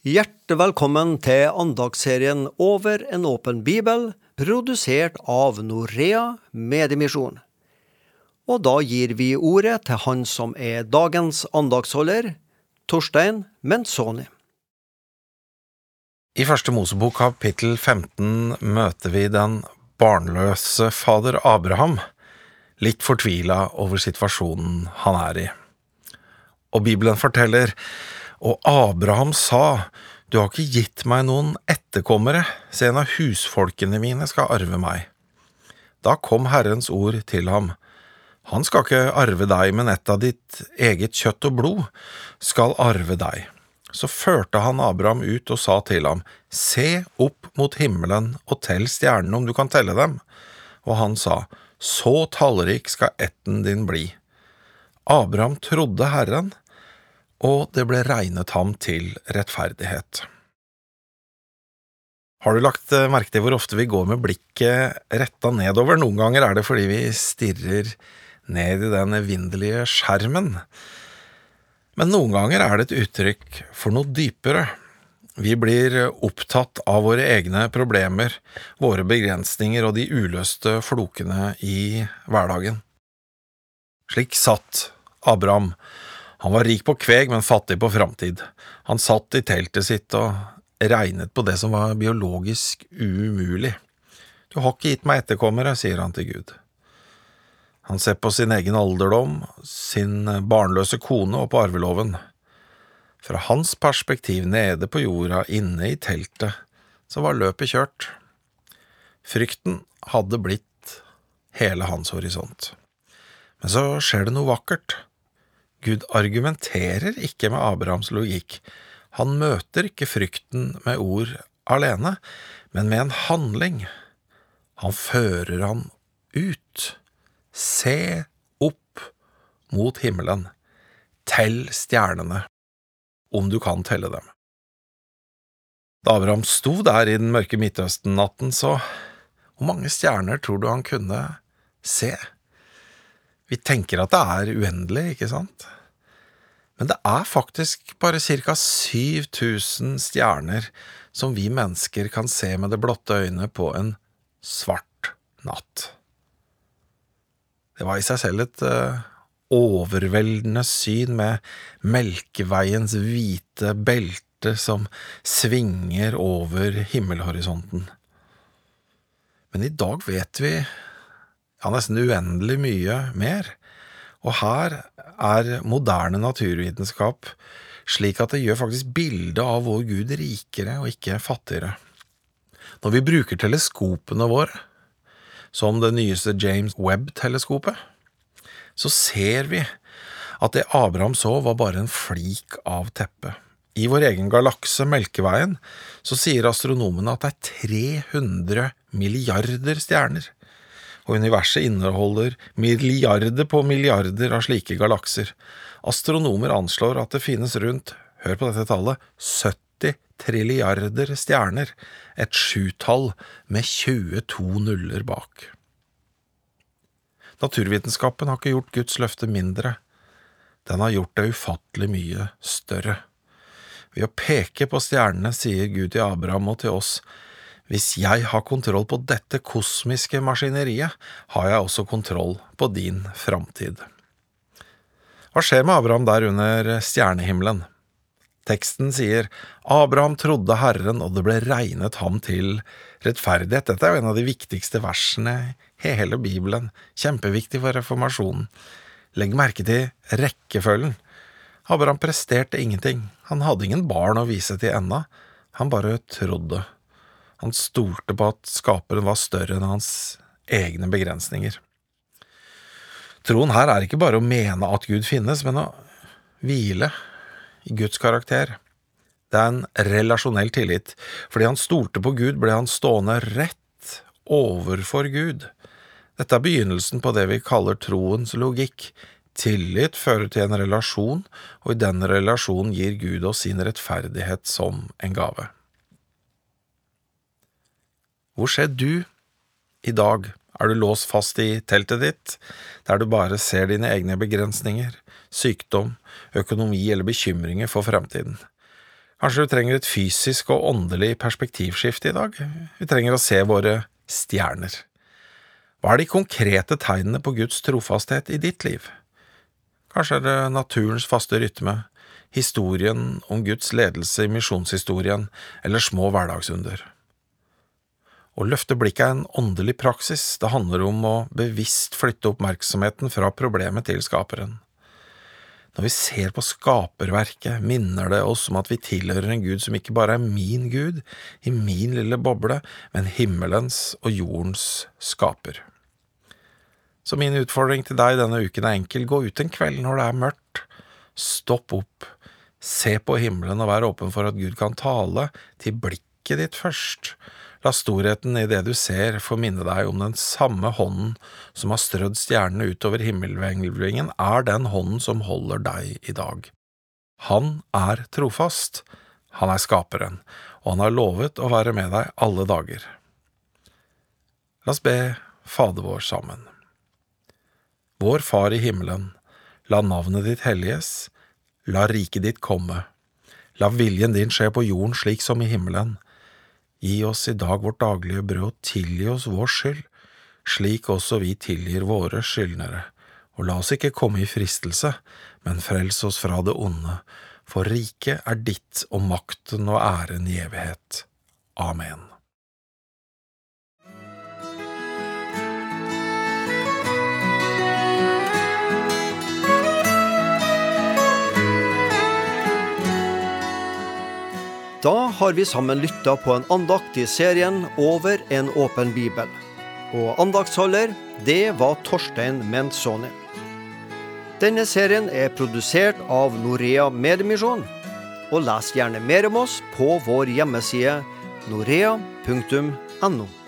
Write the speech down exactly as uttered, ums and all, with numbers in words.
Hjertelig velkommen til andagsserien Over en åpen bibel, produsert av Norea Mediemisjon. Og da gir vi ordet til han som er dagens andagsholder, Torstein Menzoni. I første Mosebok kapittel femten møter vi den barnløse fader Abraham, litt fortvilet over situasjonen han er i. Og Bibelen forteller: «Og Abraham sa, du har ikke gitt meg noen etterkommere, så en av husfolkene mine skal arve meg. Da kom Herrens ord til ham: han skal ikke arve deg, men et av ditt eget kjøtt og blod skal arve deg. Så førte han Abraham ut og sa til ham: se opp mot himmelen og tell stjernene om du kan telle dem. Og han sa: så tallrik skal etten din bli. Abraham trodde Herren, og det ble regnet ham til rettferdighet. Har du lagt merke til hvor ofte vi går med blikket rettet nedover? Noen ganger er det fordi vi stirrer ned i den evinnelige skjermen. Men noen ganger er det et uttrykk for noe dypere. Vi blir opptatt av våre egne problemer, våre begrensninger og de uløste flokene i hverdagen. Slik satt Abraham. Han var rik på kveg, men fattig på framtid. Han satt i teltet sitt og regnet på det som var biologisk umulig. Du har ikke gitt meg etterkommere, sier han til Gud. Han ser på sin egen alderdom, sin barnløse kone og på arveloven. Fra hans perspektiv nede på jorda, inne i teltet, så var løpet kjørt. Frykten hadde blitt hele hans horisont. Men så skjer det noe vakkert. Gud argumenterer ikke med Abrahams logikk. Han møter ikke frykten med ord alene, men med en handling. Han fører han ut. Se opp mot himmelen. Tell stjernene, om du kan telle dem. Da Abraham sto der i den mørke Midtøsten-natten, så hvor mange stjerner tror du han kunne se? Vi tenker at det er uendelig, ikke sant? Men det er faktisk bare cirka syv tusen stjerner som vi mennesker kan se med det blotte øyne på en svart natt. Det var i seg selv et uh, overveldende syn med Melkeveiens hvite belte som svinger over himmelhorisonten. Men i dag vet vi ja, nesten uendelig mye mer, og her er moderne naturvitenskap slik at det gjør faktisk bildet av vår Gud rikere og ikke fattigere. Når vi bruker teleskopene våre, som det nyeste James Webb-teleskopet, så ser vi at det Abraham så var bare en flik av teppet. I vår egen galakse, Melkeveien, så sier astronomene at det er tre hundre milliarder stjerner, og universet inneholder milliarder på milliarder av slike galakser. Astronomer anslår at det finnes rundt, hør på dette tallet, sytti trilliarder stjerner, et sjutall med tjueto nuller bak. Naturvitenskapen har ikke gjort Guds løfte mindre, den har gjort det ufattelig mye større. Ved å peke på stjernene sier Gud til Abraham og til oss: hvis jeg har kontroll på dette kosmiske maskineriet, har jeg også kontroll på din framtid. Hva skjer med Abraham der under stjernehimmelen? Teksten sier: Abraham trodde Herren, og det ble regnet ham til rettferdighet. Dette er jo en av de viktigste versene i hele Bibelen. Kjempeviktig for reformasjonen. Legg merke til rekkefølgen. Abraham presterte ingenting. Han hadde ingen barn å vise til enda. Han bare trodde. Han stolte på at skaperen var større enn hans egne begrensninger. Troen her er ikke bare å mene at Gud finnes, men å hvile i Guds karakter. Det er en relasjonell tillit. Fordi han stolte på Gud, ble han stående rett overfor Gud. Dette er begynnelsen på det vi kaller troens logikk. Tillit fører til en relasjon, og i den relasjonen gir Gud oss sin rettferdighet som en gave. Hvor ser du i dag? Er du låst fast i teltet ditt, der du bare ser dine egne begrensninger, sykdom, økonomi eller bekymringer for fremtiden? Kanskje du trenger et fysisk og åndelig perspektivskifte i dag? Vi trenger å se våre stjerner. Hva er de konkrete tegnene på Guds trofasthet i ditt liv? Kanskje er det naturens faste rytme, historien om Guds ledelse i misjonshistorien, eller små hverdagsunder. Å løfte blikket er en åndelig praksis. Det handler om å bevisst flytte oppmerksomheten fra problemet til skaperen. Når vi ser på skaperverket, minner det oss om at vi tilhører en Gud som ikke bare er min Gud, i min lille boble, men himmelens og jordens skaper. Så min utfordring til deg denne uken er enkel. Gå ut en kveld når det er mørkt. Stopp opp. Se på himmelen og vær åpen for at Gud kan tale til blikket ditt først. La storheten i det du ser få minne deg om den samme hånden som har strødd stjernene utover himmelhvelvingen, er den hånden som holder deg i dag. Han er trofast, han er skaperen, og han har lovet å være med deg alle dager. La oss be Fader vår sammen. Vår Far i himmelen, la navnet ditt helliges, la riket ditt komme, la viljen din skje på jorden slik som i himmelen. Gi oss i dag vårt daglige brød, og tilgi oss vår skyld, slik også vi tilgir våre skyldnere. Og la oss ikke komme i fristelse, men frels oss fra det onde, for riket er ditt og makten og æren i evighet. Amen. Da har vi sammen lyttet på en andakt i serien Over en åpen bibel. Og andaktsholder, det var Torstein Mentsoni. Denne serien er produsert av Norea Mediemisjon, og les gjerne mer om oss på vår hjemmeside norea punktum no.